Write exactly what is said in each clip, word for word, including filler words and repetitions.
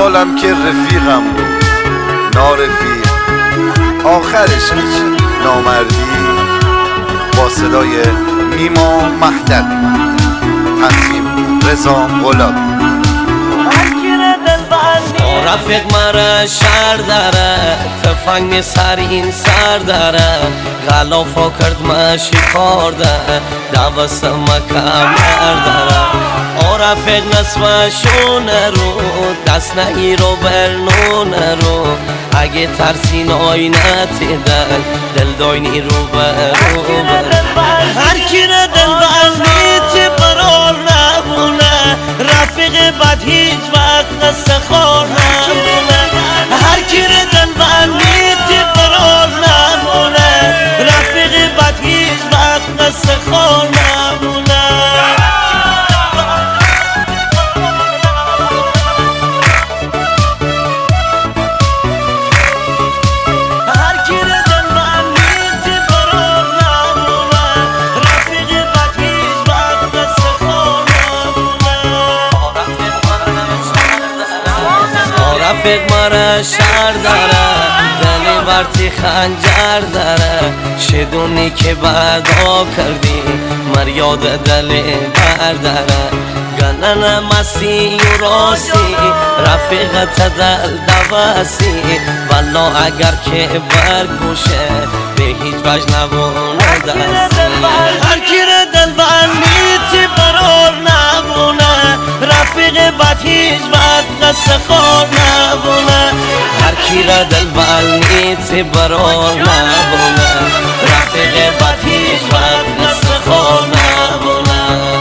سالم که رفیقم بود نارفیق، آخرش هیچ نامردی. با صدای نیما مهدوی، تنظیم رضا غلامی. رفیق مرا شهر داره، تفنگ سر این سر داره، غلافا کرد ما شکار ده، دوست ما کمر داره. آ رفیق نصف شونه رو، دست نهی رو برنونه رو، اگه ترسین آینه تیدن دل داینی رو برو برو. هر کی را دل بندی تی برار نبونه، رفیق بد هیچ وقت قصه خور نبونه. هر کی را دل بندی تی برار نبونه، رفیق بد هیچ وقت قصه خور نبونه. رفیق مرا شهر داره، دلی برتی خنجر داره، شدونی که بعدا کردی مریاد دلی برداره. گنن مسی و راسی رفیقت دل دوسی، والا اگر که برگوشه به هیچ وجه نبونه دستی. هر کی را دل بندی تی برار نبونه، رفیق بد هیچ وقت قصه خور نبونه. هر کی را دل بندی تی برار نبونه، رفیق بد هیچ وقت قصه خور نبونه.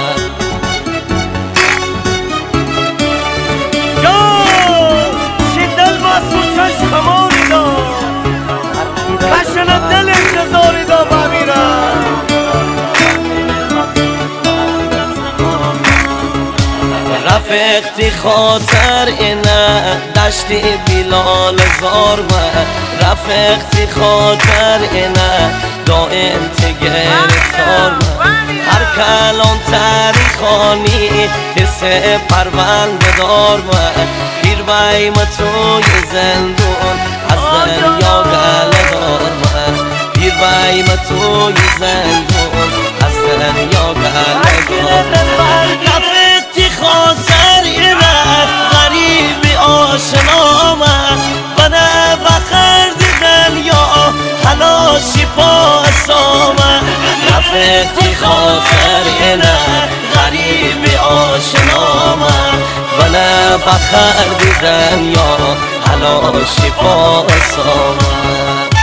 رفیقتی خاطر اینه دشتی بلال زارمه، رفیقتی خاطر اینه دائم تگر تارمه. هر کلام تاریخانی تسه پرونده دارمه، پیر بایم توی زندون از دنیا گله دارمه. پیر بایم توی زندون از دنیا گله دارمه. خاطر اینه غریبی آشنامه، بنه بخر دیدن یا حلاشی پاسامه. رفیقی خاطر اینه غریبی آشنامه، بنه بخر دیدن یا حلاشی پاسامه.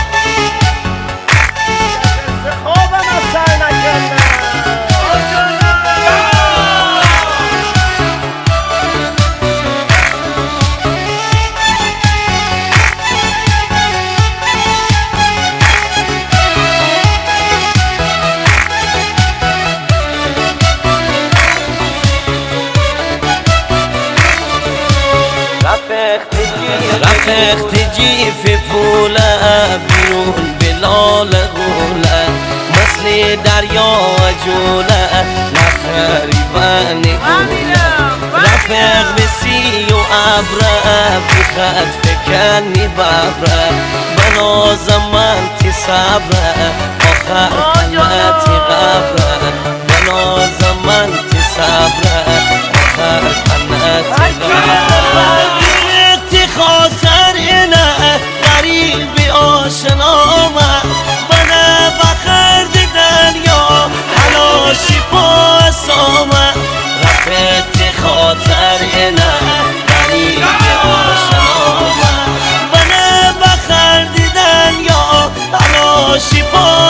رفیقتی جیف پوله بیرون بلال غوله، مثل دریا جوله نخریبانی گوله. رفیق بسی و عبره بخد فکنی ببره، بناز من تی صبره آخر قلتی غبره. بناز من تی صبره آخر قلتی غبره. خاطر اینه غریبی آشنامه، بنه بخر دیدن یا حلاشی پاسامه. رفیقتی خاطر اینه غریبی آشنامه، بنه بخر دیدن یا حلاشی پاسامه.